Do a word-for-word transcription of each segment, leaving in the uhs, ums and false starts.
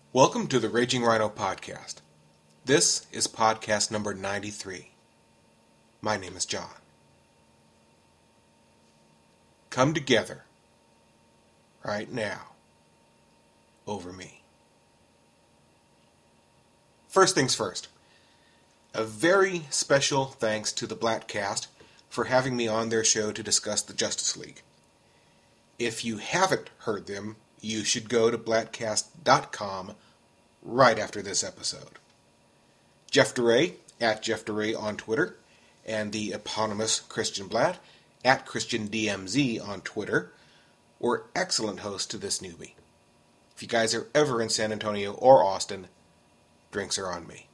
Welcome to the Raging Rhino Podcast. This is podcast number ninety-three. My name is John. Come together, right now, over me. First things first, a very special thanks to the Blatcast for having me on their show to discuss the Justice League. If you haven't heard them, you should go to blatcast dot com right after this episode. Jeff DeRay, at Jeff DeRay on Twitter, and the eponymous Christian Blatt, at Christian D M Z on Twitter, were excellent hosts to this newbie. If you guys are ever in San Antonio or Austin, drinks are on me.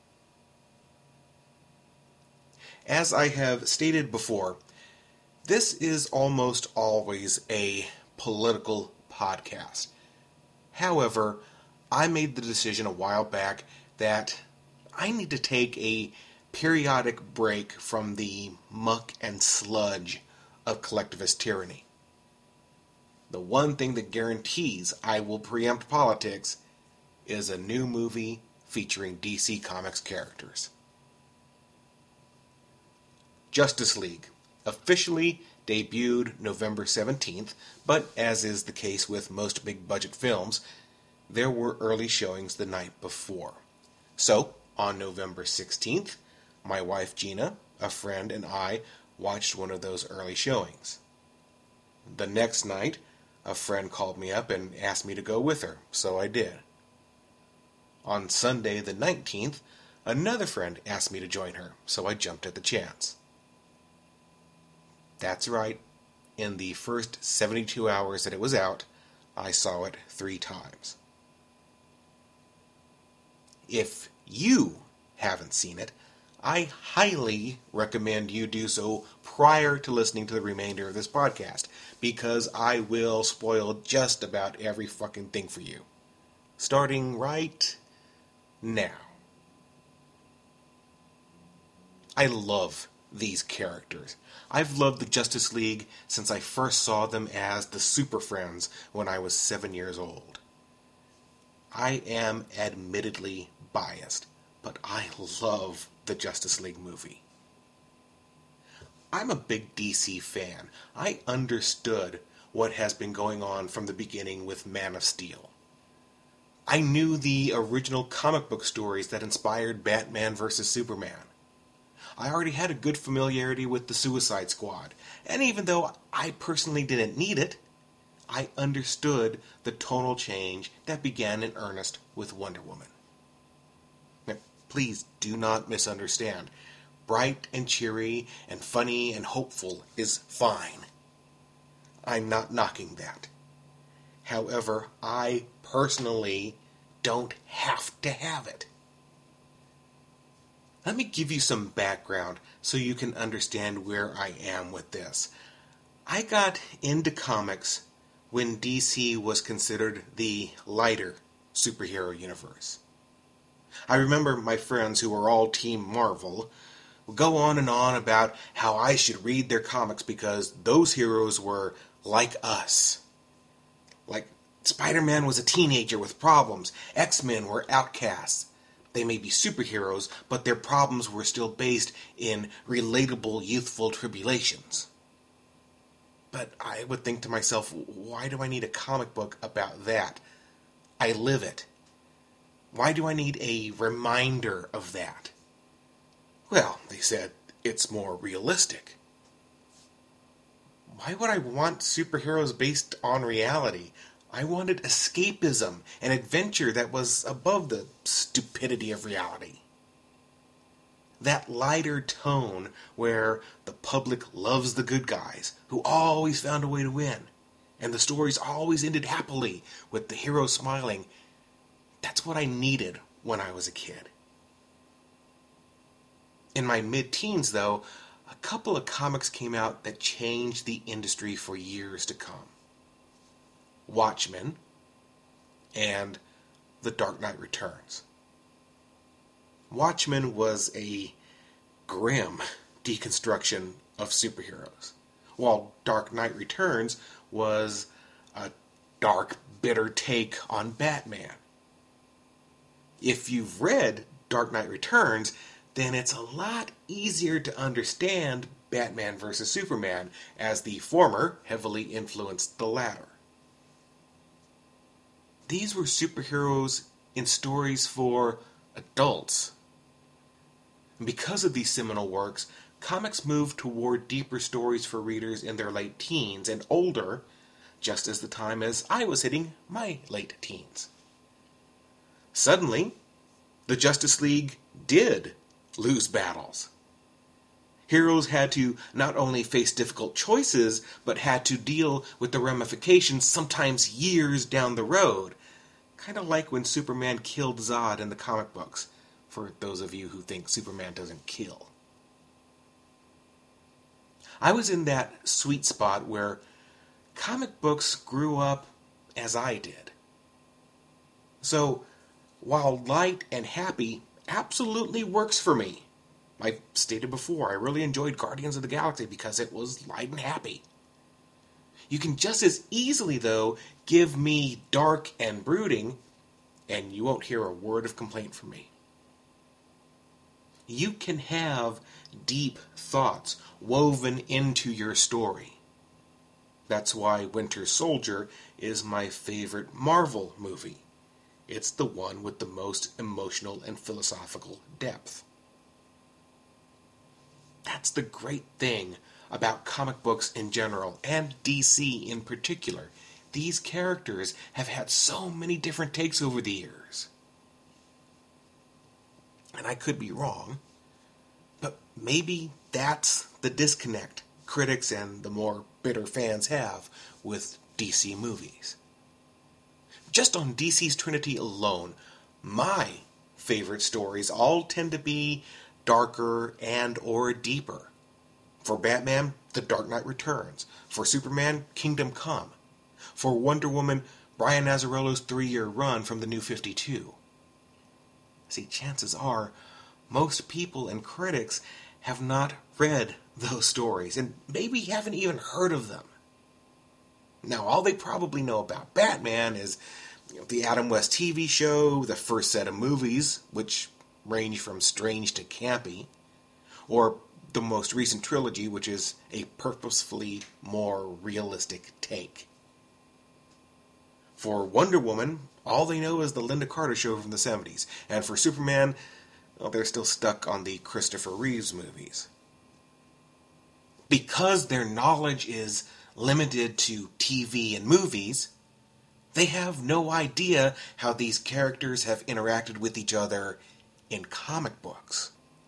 As I have stated before, this is almost always a political podcast. However, I made the decision a while back that I need to take a periodic break from the muck and sludge of collectivist tyranny. The one thing that guarantees I will preempt politics is a new movie featuring D C Comics characters. Justice League officially debuted November seventeenth, but as is the case with most big-budget films, there were early showings the night before. So, on November sixteenth, my wife Gina, a friend, and I watched one of those early showings. The next night, a friend called me up and asked me to go with her, so I did. On Sunday the nineteenth, another friend asked me to join her, so I jumped at the chance. That's right, in the first seventy-two hours that it was out, I saw it three times. If you haven't seen it, I highly recommend you do so prior to listening to the remainder of this podcast, because I will spoil just about every fucking thing for you. Starting right now. I love these characters. I've loved the Justice League since I first saw them as the Super Friends when I was seven years old. I am admittedly biased, but I love the Justice League movie. I'm a big D C fan. I understood what has been going on from the beginning with Man of Steel. I knew the original comic book stories that inspired Batman versus Superman. I already had a good familiarity with the Suicide Squad, and even though I personally didn't need it, I understood the tonal change that began in earnest with Wonder Woman. Now, please do not misunderstand. Bright and cheery and funny and hopeful is fine. I'm not knocking that. However, I personally don't have to have it. Let me give you some background so you can understand where I am with this. I got into comics when D C was considered the lighter superhero universe. I remember my friends who were all Team Marvel would go on and on about how I should read their comics because those heroes were like us. Like, Spider-Man was a teenager with problems. X-Men were outcasts. They may be superheroes, but their problems were still based in relatable youthful tribulations. But I would think to myself, why do I need a comic book about that? I live it. Why do I need a reminder of that? Well, they said, it's more realistic. Why would I want superheroes based on reality? I wanted escapism and adventure that was above the stupidity of reality. That lighter tone where the public loves the good guys, who always found a way to win, and the stories always ended happily with the hero smiling. That's what I needed when I was a kid. In my mid-teens, though, a couple of comics came out that changed the industry for years to come. Watchmen, and The Dark Knight Returns. Watchmen was a grim deconstruction of superheroes, while Dark Knight Returns was a dark, bitter take on Batman. If you've read Dark Knight Returns, then it's a lot easier to understand Batman versus Superman, as the former heavily influenced the latter. These were superheroes in stories for adults. And because of these seminal works, comics moved toward deeper stories for readers in their late teens and older, just as the time as I was hitting my late teens. Suddenly, the Justice League did lose battles. Heroes had to not only face difficult choices, but had to deal with the ramifications sometimes years down the road. Kind of like when Superman killed Zod in the comic books, for those of you who think Superman doesn't kill. I was in that sweet spot where comic books grew up as I did. So, while light and happy absolutely works for me, I've stated before, I really enjoyed Guardians of the Galaxy because it was light and happy. You can just as easily, though, give me dark and brooding, and you won't hear a word of complaint from me. You can have deep thoughts woven into your story. That's why Winter Soldier is my favorite Marvel movie. It's the one with the most emotional and philosophical depth. That's the great thing about comic books in general, and D C in particular. These characters have had so many different takes over the years. And I could be wrong, but maybe that's the disconnect critics and the more bitter fans have with D C movies. Just on D C's Trinity alone, my favorite stories all tend to be darker and or deeper. For Batman, The Dark Knight Returns. For Superman, Kingdom Come. For Wonder Woman, Brian Azzarello's three-year run from the New fifty-two. See, chances are, most people and critics have not read those stories, and maybe haven't even heard of them. Now, all they probably know about Batman is, you know, the Adam West T V show, the first set of movies, which range from strange to campy, or the most recent trilogy, which is a purposefully more realistic take. For Wonder Woman, all they know is the Linda Carter show from the seventies, and for Superman, well, they're still stuck on the Christopher Reeves movies. Because their knowledge is limited to T V and movies, they have no idea how these characters have interacted with each other in comic books.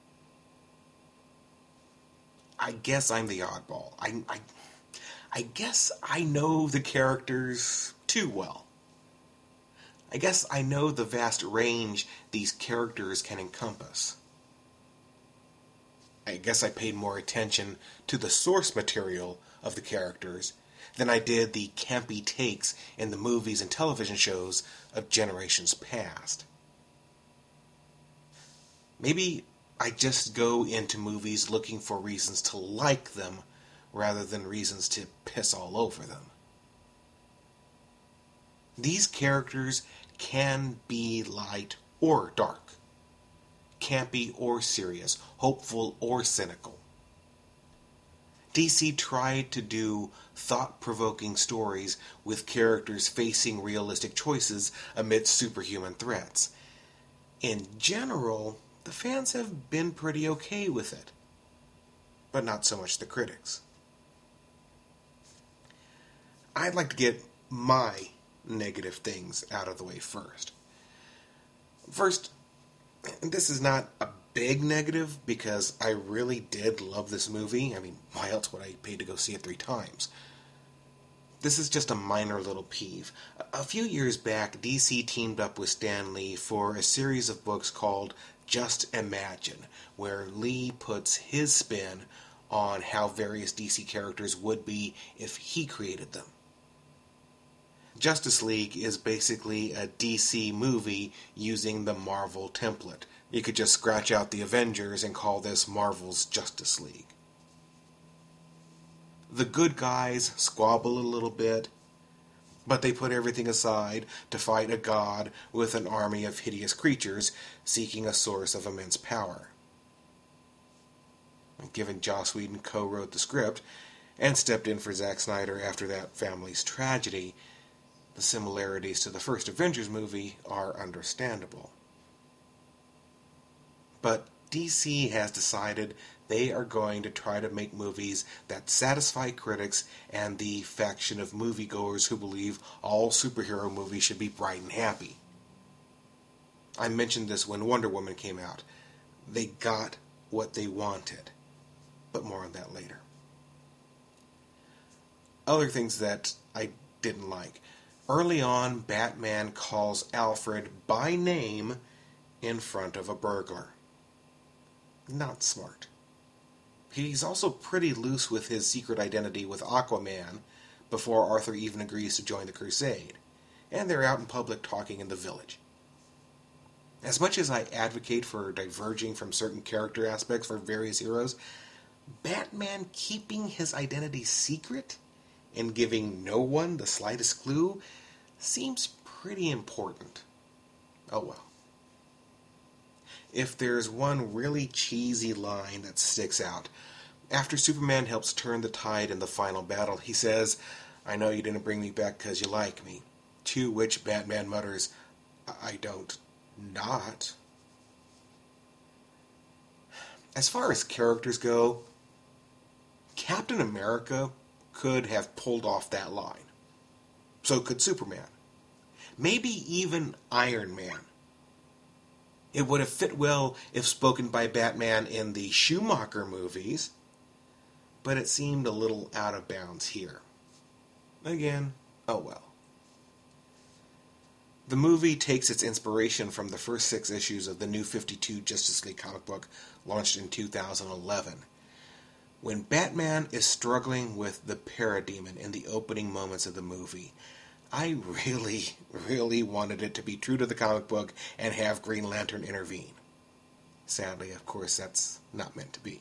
I guess I'm the oddball. I, I, I guess I know the characters too well. I guess I know the vast range these characters can encompass. I guess I paid more attention to the source material of the characters than I did the campy takes in the movies and television shows of generations past. Maybe I just go into movies looking for reasons to like them rather than reasons to piss all over them. These characters can be light or dark, campy or serious, hopeful or cynical. D C tried to do thought-provoking stories with characters facing realistic choices amidst superhuman threats. In general, the fans have been pretty okay with it, but not so much the critics. I'd like to get my negative things out of the way first. First, this is not a big negative because I really did love this movie. I mean, why else would I pay to go see it three times? This is just a minor little peeve. A few years back, D C teamed up with Stan Lee for a series of books called Just Imagine, where Lee puts his spin on how various D C characters would be if he created them. Justice League is basically a D C movie using the Marvel template. You could just scratch out the Avengers and call this Marvel's Justice League. The good guys squabble a little bit. But they put everything aside to fight a god with an army of hideous creatures seeking a source of immense power. Given Joss Whedon co-wrote the script and stepped in for Zack Snyder after that family's tragedy, the similarities to the first Avengers movie are understandable. But D C has decided they are going to try to make movies that satisfy critics and the faction of moviegoers who believe all superhero movies should be bright and happy. I mentioned this when Wonder Woman came out. They got what they wanted. But more on that later. Other things that I didn't like. Early on, Batman calls Alfred by name in front of a burglar. Not smart. He's also pretty loose with his secret identity with Aquaman before Arthur even agrees to join the crusade, and they're out in public talking in the village. As much as I advocate for diverging from certain character aspects for various heroes, Batman keeping his identity secret and giving no one the slightest clue seems pretty important. Oh well. If there's one really cheesy line that sticks out, after Superman helps turn the tide in the final battle, he says, "I know you didn't bring me back because you like me." To which Batman mutters, "I don't not." As far as characters go, Captain America could have pulled off that line. So could Superman. Maybe even Iron Man. It would have fit well if spoken by Batman in the Schumacher movies, but it seemed a little out of bounds here. Again, oh well. The movie takes its inspiration from the first six issues of the New fifty-two Justice League comic book launched in two thousand eleven. When Batman is struggling with the Parademon in the opening moments of the movie, I really, really wanted it to be true to the comic book and have Green Lantern intervene. Sadly, of course, that's not meant to be.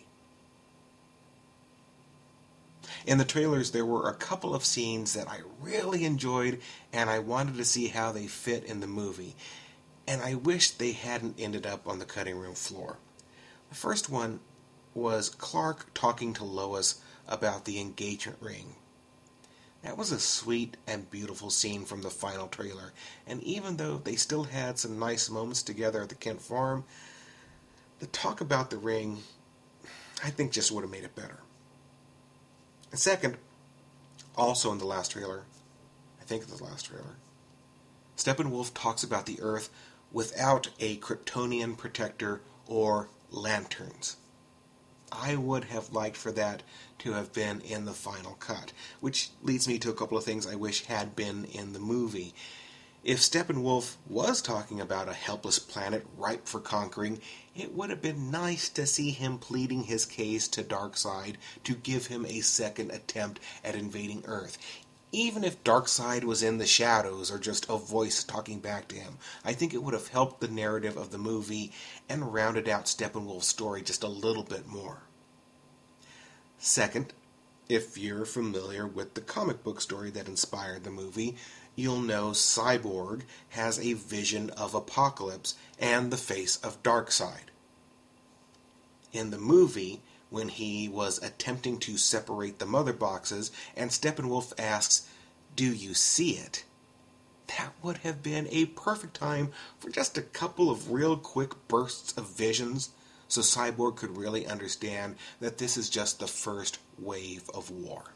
In the trailers, there were a couple of scenes that I really enjoyed, and I wanted to see how they fit in the movie. And I wish they hadn't ended up on the cutting room floor. The first one was Clark talking to Lois about the engagement ring. That was a sweet and beautiful scene from the final trailer, and even though they still had some nice moments together at the Kent farm, the talk about the ring, I think, just would have made it better. And second, also in the last trailer, I think it's the last trailer, Steppenwolf talks about the Earth without a Kryptonian protector or lanterns. I would have liked for that to have been in the final cut, which leads me to a couple of things I wish had been in the movie. If Steppenwolf was talking about a helpless planet ripe for conquering, it would have been nice to see him pleading his case to Darkseid to give him a second attempt at invading Earth. Even if Darkseid was in the shadows or just a voice talking back to him, I think it would have helped the narrative of the movie and rounded out Steppenwolf's story just a little bit more. Second, if you're familiar with the comic book story that inspired the movie, you'll know Cyborg has a vision of Apocalypse and the face of Darkseid. In the movie, when he was attempting to separate the mother boxes, and Steppenwolf asks, "Do you see it?" That would have been a perfect time for just a couple of real quick bursts of visions, so Cyborg could really understand that this is just the first wave of war.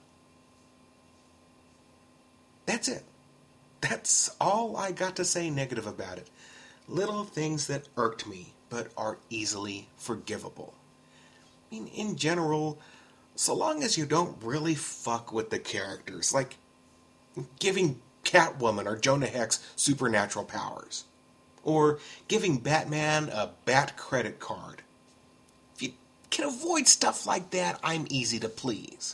That's it. That's all I got to say negative about it. Little things that irked me, but are easily forgivable. I mean, in general, so long as you don't really fuck with the characters, like giving Catwoman or Jonah Hex supernatural powers, or giving Batman a Bat credit card. If you can avoid stuff like that, I'm easy to please.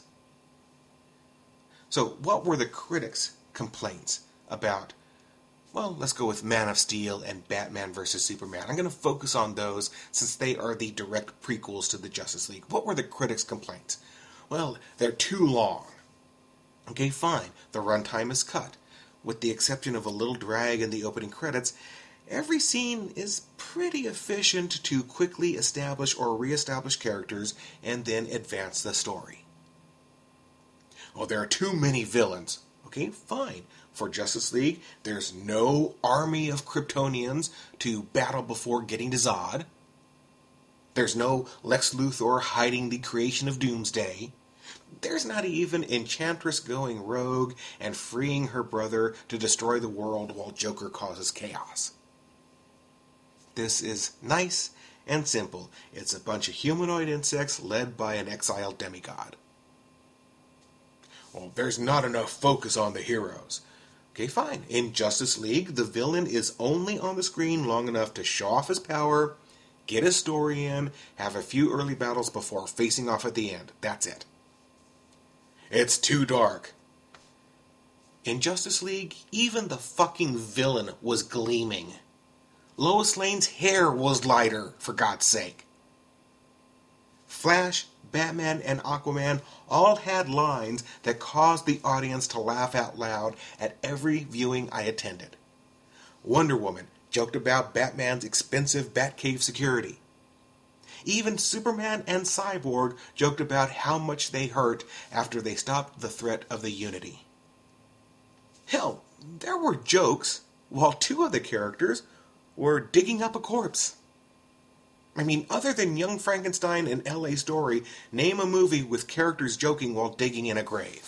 So, what were the critics' complaints about? Well, let's go with Man of Steel and Batman versus Superman. I'm going to focus on those since they are the direct prequels to the Justice League. What were the critics' complaints? Well, they're too long. Okay, fine. The runtime is cut. With the exception of a little drag in the opening credits, every scene is pretty efficient to quickly establish or re-establish characters and then advance the story. Oh, there are too many villains. Okay, fine. For Justice League, there's no army of Kryptonians to battle before getting to Zod. There's no Lex Luthor hiding the creation of Doomsday. There's not even Enchantress going rogue and freeing her brother to destroy the world while Joker causes chaos. This is nice and simple. It's a bunch of humanoid insects led by an exiled demigod. Well, there's not enough focus on the heroes. Okay, fine. In Justice League, the villain is only on the screen long enough to show off his power, get his story in, have a few early battles before facing off at the end. That's it. It's too dark. In Justice League, even the fucking villain was gleaming. Lois Lane's hair was lighter, for God's sake. Flash, Batman, and Aquaman all had lines that caused the audience to laugh out loud at every viewing I attended. Wonder Woman joked about Batman's expensive Batcave security. Even Superman and Cyborg joked about how much they hurt after they stopped the threat of the Unity. Hell, there were jokes while two of the characters were digging up a corpse. I mean, other than Young Frankenstein and L A Story, name a movie with characters joking while digging in a grave.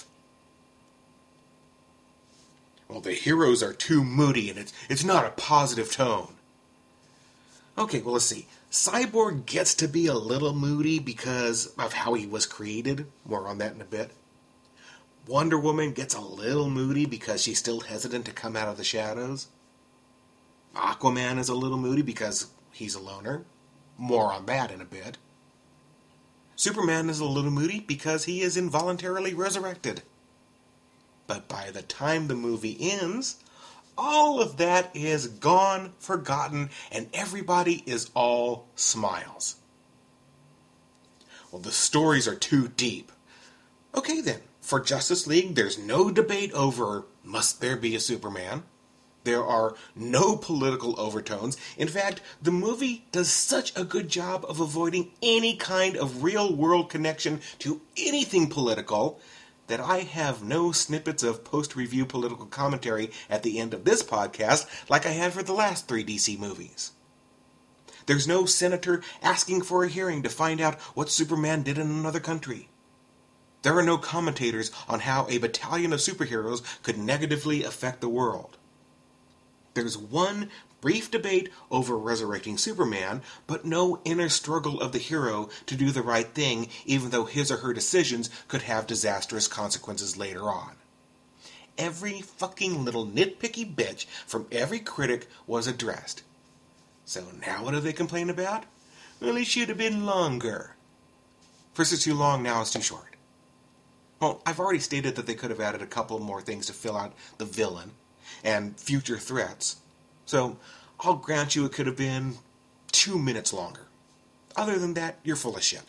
Well, the heroes are too moody and it's, it's not a positive tone. Okay, well, let's see. Cyborg gets to be a little moody because of how he was created. More on that in a bit. Wonder Woman gets a little moody because she's still hesitant to come out of the shadows. Aquaman is a little moody because he's a loner. More on that in a bit. Superman is a little moody because he is involuntarily resurrected. But by the time the movie ends, all of that is gone, forgotten, and everybody is all smiles. Well, the stories are too deep. Okay then, for Justice League, there's no debate over must there be a Superman. There are no political overtones. In fact, the movie does such a good job of avoiding any kind of real-world connection to anything political that I have no snippets of post-review political commentary at the end of this podcast like I had for the last three D C movies. There's no senator asking for a hearing to find out what Superman did in another country. There are no commentators on how a battalion of superheroes could negatively affect the world. There's one brief debate over resurrecting Superman, but no inner struggle of the hero to do the right thing, even though his or her decisions could have disastrous consequences later on. Every fucking little nitpicky bitch from every critic was addressed. So now what do they complain about? Well, it should have been longer. First it's too long, now it's too short. Well, I've already stated that they could have added a couple more things to fill out the villain and future threats. So, I'll grant you it could have been two minutes longer. Other than that, you're full of shit.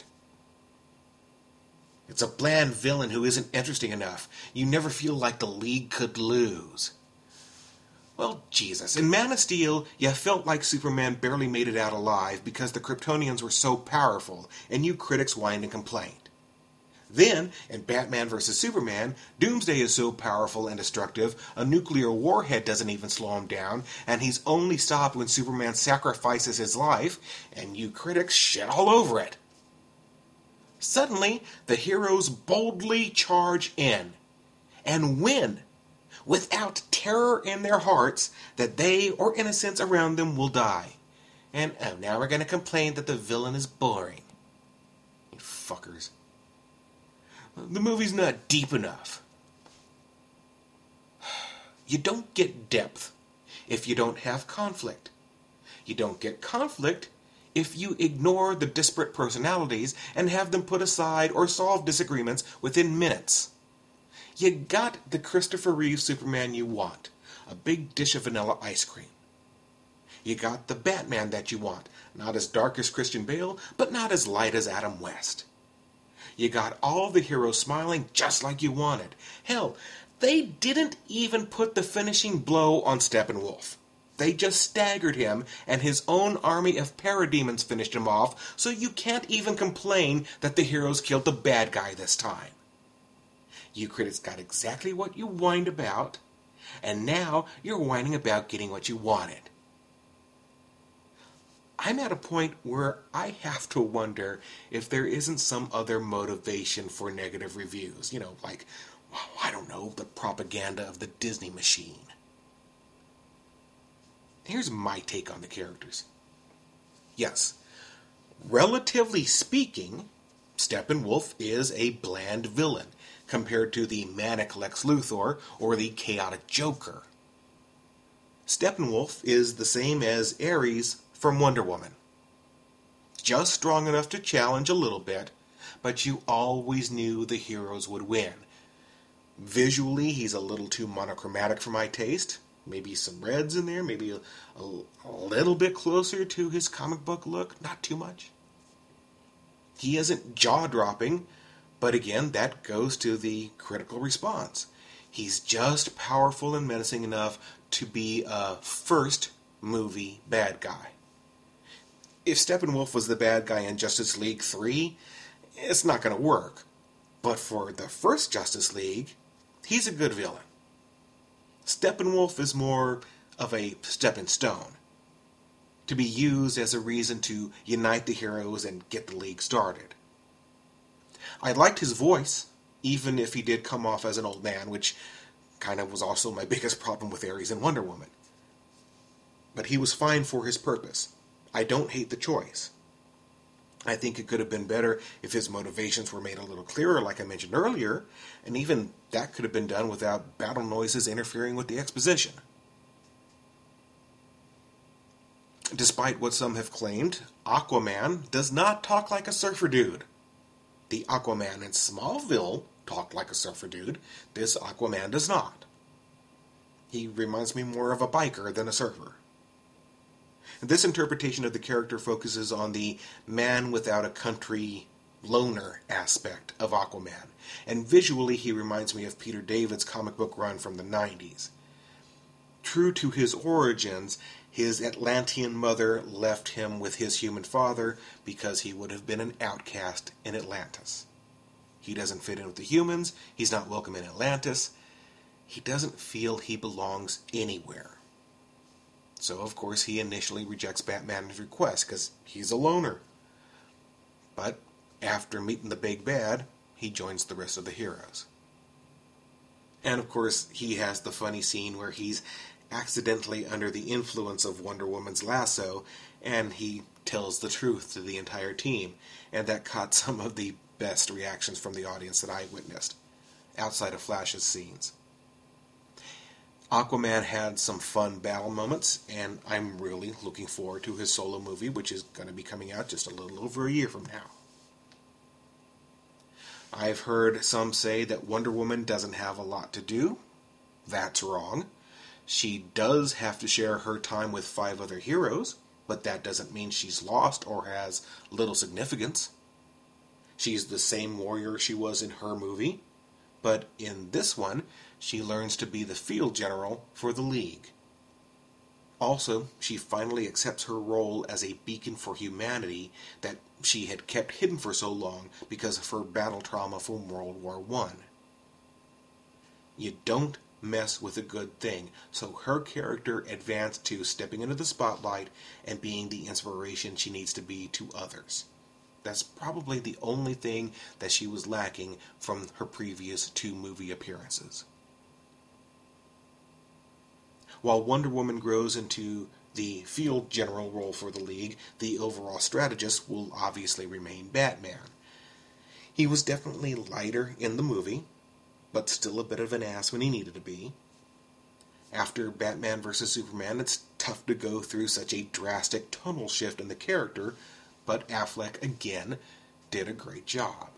It's a bland villain who isn't interesting enough. You never feel like the League could lose. Well, Jesus, in Man of Steel, you felt like Superman barely made it out alive because the Kryptonians were so powerful, and you critics whined and complained. Then, in Batman versus Superman, Doomsday is so powerful and destructive, a nuclear warhead doesn't even slow him down, and he's only stopped when Superman sacrifices his life, and you critics shit all over it. Suddenly, the heroes boldly charge in, and win, without terror in their hearts that they or innocents around them will die. And oh, now we're going to complain that the villain is boring. You fuckers. The movie's not deep enough. You don't get depth if you don't have conflict. You don't get conflict if you ignore the disparate personalities and have them put aside or solve disagreements within minutes. You got the Christopher Reeve Superman you want, a big dish of vanilla ice cream. You got the Batman that you want, not as dark as Christian Bale, but not as light as Adam West. You got all the heroes smiling just like you wanted. Hell, They didn't even put the finishing blow on Steppenwolf. They just staggered him, and his own army of parademons finished him off, so you can't even complain that the heroes killed the bad guy this time. You critics got exactly what you whined about, and now you're whining about getting what you wanted. I'm at a point where I have to wonder if there isn't some other motivation for negative reviews. You know, like, well, I don't know, the propaganda of the Disney machine. Here's my take on the characters. Yes, relatively speaking, Steppenwolf is a bland villain compared to the manic Lex Luthor or the chaotic Joker. Steppenwolf is the same as Ares from Wonder Woman. Just strong enough to challenge a little bit, but you always knew the heroes would win. Visually, he's a little too monochromatic for my taste. Maybe some reds in there, maybe a, a, a little bit closer to his comic book look, not too much. He isn't jaw-dropping, but again, that goes to the critical response. He's just powerful and menacing enough to be a first movie bad guy. If Steppenwolf was the bad guy in Justice League three, it's not going to work. But for the first Justice League, he's a good villain. Steppenwolf is more of a stepping stone, to be used as a reason to unite the heroes and get the League started. I liked his voice, even if he did come off as an old man, which kind of was also my biggest problem with Ares and Wonder Woman. But he was fine for his purpose. I don't hate the choice. I think it could have been better if his motivations were made a little clearer, like I mentioned earlier, and even that could have been done without battle noises interfering with the exposition. Despite what some have claimed, Aquaman does not talk like a surfer dude. The Aquaman in Smallville talked like a surfer dude. This Aquaman does not. He reminds me more of a biker than a surfer. This interpretation of the character focuses on the man without a country loner aspect of Aquaman, and visually he reminds me of Peter David's comic book run from the nineties. True to his origins, his Atlantean mother left him with his human father because he would have been an outcast in Atlantis. He doesn't fit in with the humans, he's not welcome in Atlantis, he doesn't feel he belongs anywhere. So, of course, he initially rejects Batman's request because he's a loner. But after meeting the big bad, he joins the rest of the heroes. And, of course, he has the funny scene where he's accidentally under the influence of Wonder Woman's lasso, and he tells the truth to the entire team. And that caught some of the best reactions from the audience that I witnessed, outside of Flash's scenes. Aquaman had some fun battle moments, and I'm really looking forward to his solo movie, which is going to be coming out just a little over a year from now. I've heard some say that Wonder Woman doesn't have a lot to do. That's wrong. She does have to share her time with five other heroes, but that doesn't mean she's lost or has little significance. She's the same warrior she was in her movie, but in this one, she learns to be the field general for the League. Also, she finally accepts her role as a beacon for humanity that she had kept hidden for so long because of her battle trauma from World War One. You don't mess with a good thing, so her character advanced to stepping into the spotlight and being the inspiration she needs to be to others. That's probably the only thing that she was lacking from her previous two movie appearances. While Wonder Woman grows into the field general role for the League, the overall strategist will obviously remain Batman. He was definitely lighter in the movie, but still a bit of an ass when he needed to be. After Batman versus Superman, it's tough to go through such a drastic tonal shift in the character, but Affleck, again, did a great job.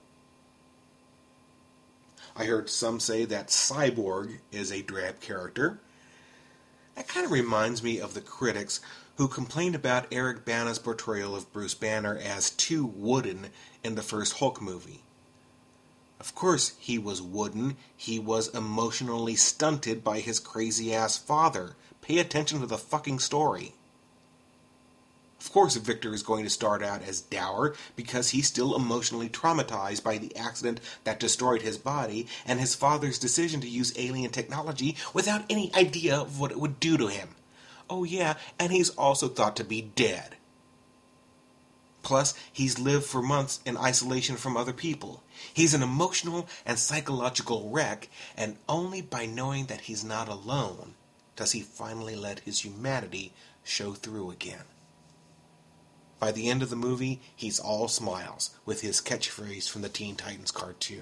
I heard some say that Cyborg is a drab character. That kind of reminds me of the critics who complained about Eric Bana's portrayal of Bruce Banner as too wooden in the first Hulk movie. Of course he was wooden. He was emotionally stunted by his crazy-ass father. Pay attention to the fucking story. Of course Victor is going to start out as dour because he's still emotionally traumatized by the accident that destroyed his body and his father's decision to use alien technology without any idea of what it would do to him. Oh yeah, and he's also thought to be dead. Plus, he's lived for months in isolation from other people. He's an emotional and psychological wreck, and only by knowing that he's not alone does he finally let his humanity show through again. By the end of the movie, he's all smiles, with his catchphrase from the Teen Titans cartoon.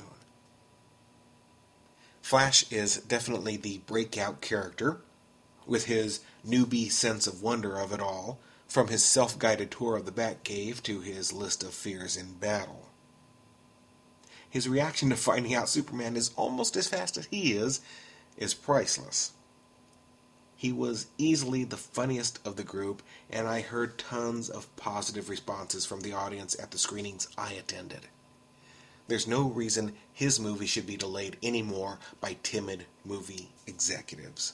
Flash is definitely the breakout character, with his newbie sense of wonder of it all, from his self-guided tour of the Batcave to his list of fears in battle. His reaction to finding out Superman is almost as fast as he is, is priceless. He was easily the funniest of the group, and I heard tons of positive responses from the audience at the screenings I attended. There's no reason his movie should be delayed anymore by timid movie executives.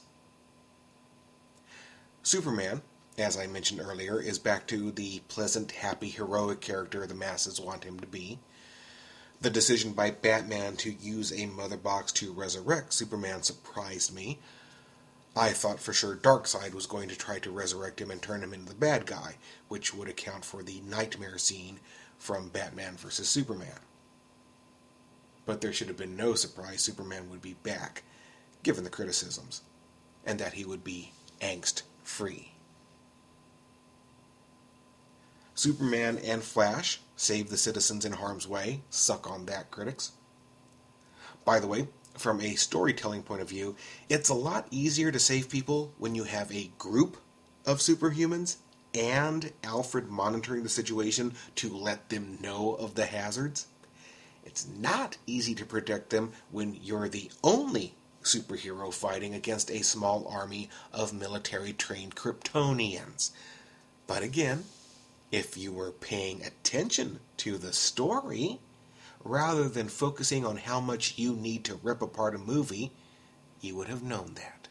Superman, as I mentioned earlier, is back to the pleasant, happy, heroic character the masses want him to be. The decision by Batman to use a mother box to resurrect Superman surprised me. I thought for sure Darkseid was going to try to resurrect him and turn him into the bad guy, which would account for the nightmare scene from Batman versus Superman. But there should have been no surprise Superman would be back, given the criticisms, and that he would be angst-free. Superman and Flash save the citizens in harm's way. Suck on that, critics. By the way, from a storytelling point of view, it's a lot easier to save people when you have a group of superhumans and Alfred monitoring the situation to let them know of the hazards. It's not easy to protect them when you're the only superhero fighting against a small army of military-trained Kryptonians. But again, if you were paying attention to the story, rather than focusing on how much you need to rip apart a movie, you would have known that.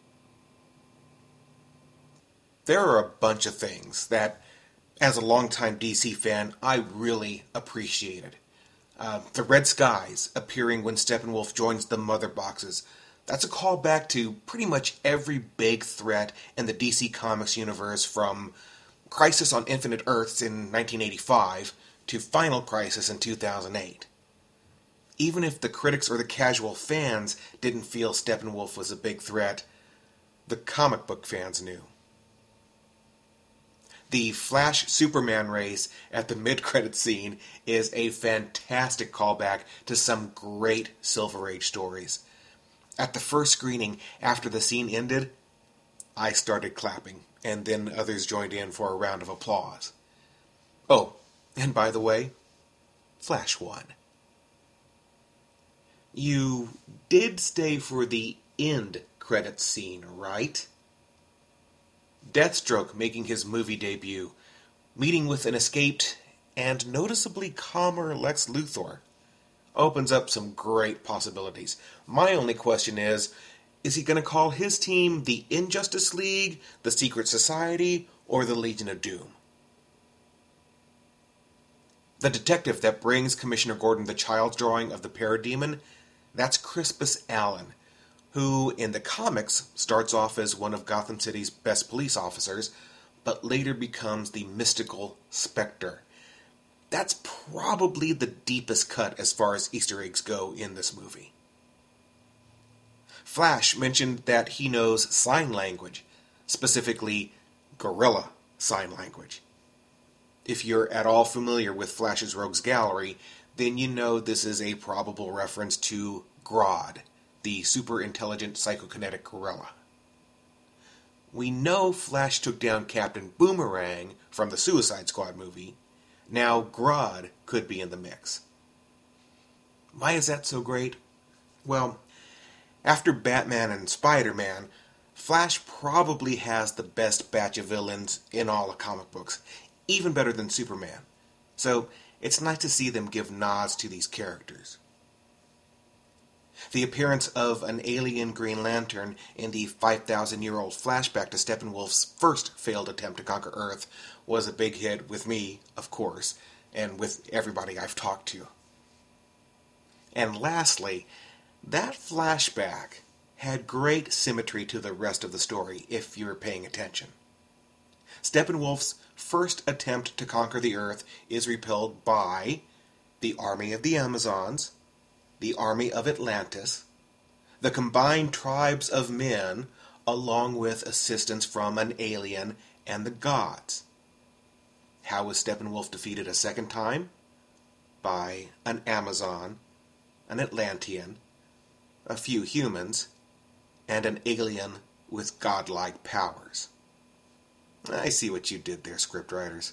There are a bunch of things that, as a longtime D C fan, I really appreciated. Uh, the red skies appearing when Steppenwolf joins the Mother Boxes. That's a callback to pretty much every big threat in the D C Comics universe, from Crisis on Infinite Earths in nineteen eighty-five to Final Crisis in two thousand eight. Even if the critics or the casual fans didn't feel Steppenwolf was a big threat, the comic book fans knew. The Flash-Superman race at the mid-credits scene is a fantastic callback to some great Silver Age stories. At the first screening, after the scene ended, I started clapping, and then others joined in for a round of applause. Oh, and by the way, Flash won. You did stay for the end credits scene, right? Deathstroke making his movie debut, meeting with an escaped and noticeably calmer Lex Luthor, opens up some great possibilities. My only question is, is he going to call his team the Injustice League, the Secret Society, or the Legion of Doom? The detective that brings Commissioner Gordon the child's drawing of the Parademon, that's Crispus Allen, who in the comics starts off as one of Gotham City's best police officers, but later becomes the mystical Spectre. That's probably the deepest cut as far as Easter eggs go in this movie. Flash mentioned that he knows sign language, specifically gorilla sign language. If you're at all familiar with Flash's Rogues Gallery, then you know this is a probable reference to Grodd, the super-intelligent psychokinetic gorilla. We know Flash took down Captain Boomerang from the Suicide Squad movie. Now Grodd could be in the mix. Why is that so great? Well, after Batman and Spider-Man, Flash probably has the best batch of villains in all of comic books, even better than Superman. So it's nice to see them give nods to these characters. The appearance of an alien Green Lantern in the five thousand year old flashback to Steppenwolf's first failed attempt to conquer Earth was a big hit with me, of course, and with everybody I've talked to. And lastly, that flashback had great symmetry to the rest of the story, if you're paying attention. Steppenwolf's first attempt to conquer the Earth is repelled by the army of the Amazons, the army of Atlantis, the combined tribes of men, along with assistance from an alien and the gods. How was Steppenwolf defeated a second time? By an Amazon, an Atlantean, a few humans, and an alien with godlike powers. I see what you did there, scriptwriters.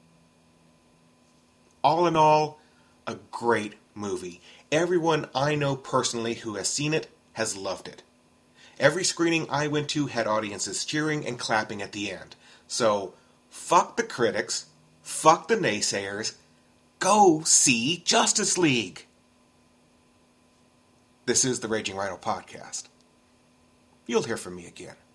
All in all, a great movie. Everyone I know personally who has seen it has loved it. Every screening I went to had audiences cheering and clapping at the end. So, fuck the critics, fuck the naysayers, go see Justice League! This is the Raging Rhino Podcast. You'll hear from me again.